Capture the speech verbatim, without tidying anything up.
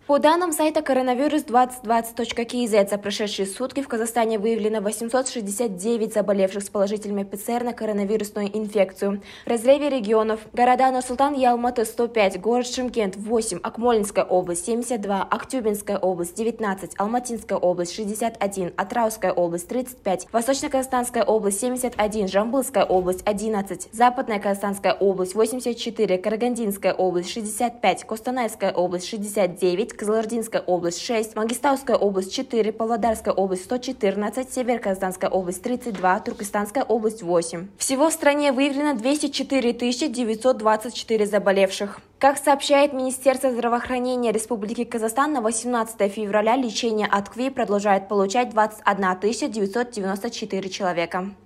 По данным сайта коронавирус двадцать двадцать точка кей зет, за прошедшие сутки в Казахстане выявлено восемьсот шестьдесят девять заболевших с положительными ПЦР на коронавирусную инфекцию. В разрыве регионов: города Нур-Султан и Алматы сто пять, город Шымкент восемь, Акмолинская область семьдесят два, Актюбинская область девятнадцать, Алматинская область шестьдесят один, Атырауская область тридцать пять, Восточно-Казахстанская область семьдесят один, Жамбылская область одиннадцать, Западная Казахстанская область восемьдесят четыре, Карагандинская область шестьдесят пять, Костанайская область шестьдесят девять, Кызылординская область шесть, Мангистауская область четыре, Павлодарская область сто четырнадцать, Северо-Казахстанская область тридцать два, Туркестанская область восемь. Всего в стране выявлено двести четыре тысячи девятьсот двадцать четыре заболевших. Как сообщает Министерство здравоохранения Республики Казахстан, на восемнадцатое февраля лечение от КВИ продолжает получать двадцать одна тысяча девятьсот девяносто четыре человека.